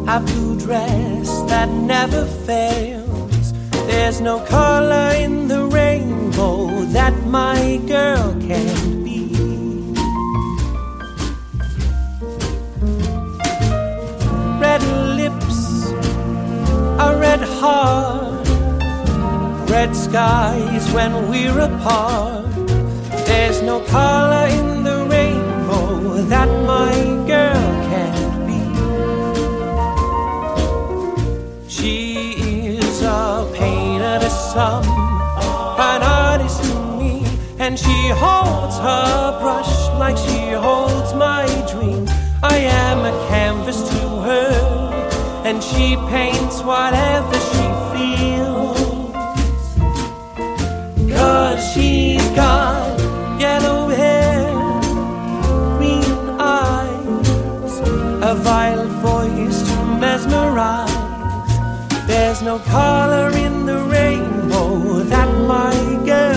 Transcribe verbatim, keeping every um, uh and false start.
a blue dress that never fails. There's no color in the rainbow that my girl can't be. Red lips, a red heart, red skies when we're apart. There's no color in the rainbow that my girl can't be. She is a painter to some, an artist to me, and she holds her brush like she holds my dreams. I am a canvas to her, and she paints whatever she feels. 'Cause she's got yellow hair, green eyes, a violet voice to mesmerize. There's no color in the rainbow that my girl